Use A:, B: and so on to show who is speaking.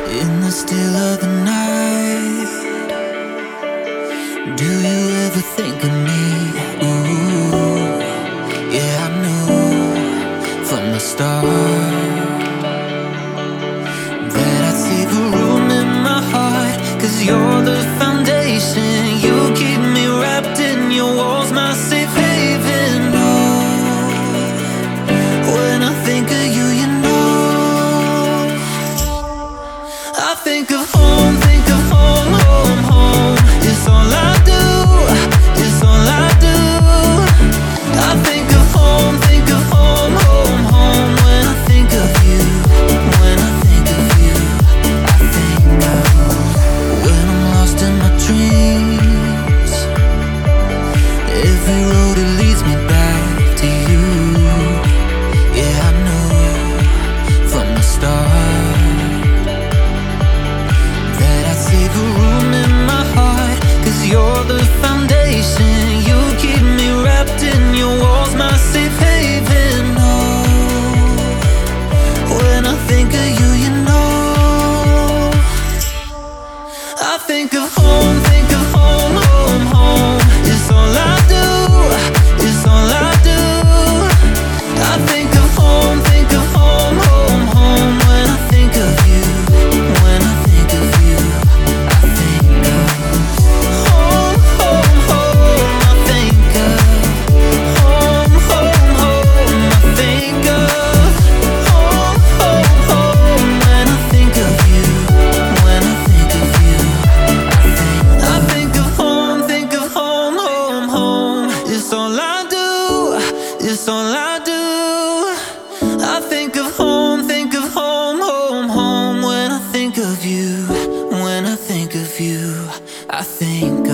A: In the still of the night, do you ever think of me? Ooh, yeah, I knew from the start that I'd save a room in my heart, 'cause you're the foundation. You keep me wrapped in your walls, my safe haven. Oh, when I think of you, you know I think of home, home, home. It's all I do, it's all I do. I think of home, home, home. When I think of you, when I think of you, I think of when I'm lost in my dreams. Every road it leads me back to you. Yeah, I know from the start that I'd save a room in my heart, 'cause you're the foundation. You keep me wrapped in your walls, my safe haven. Oh, when I think of you, you know I think of home, home, home. It's all I do, it's all I do. I think of home, home, home. When I think of you, when I think of you, I think of home, home, home. I think of home, home, home. I think of home, home, home. When I think of you, when I think of you, I think of home, home, home. It's all I do, it's all I do. I think of home, home, home. When I think of you, when I think of you, I think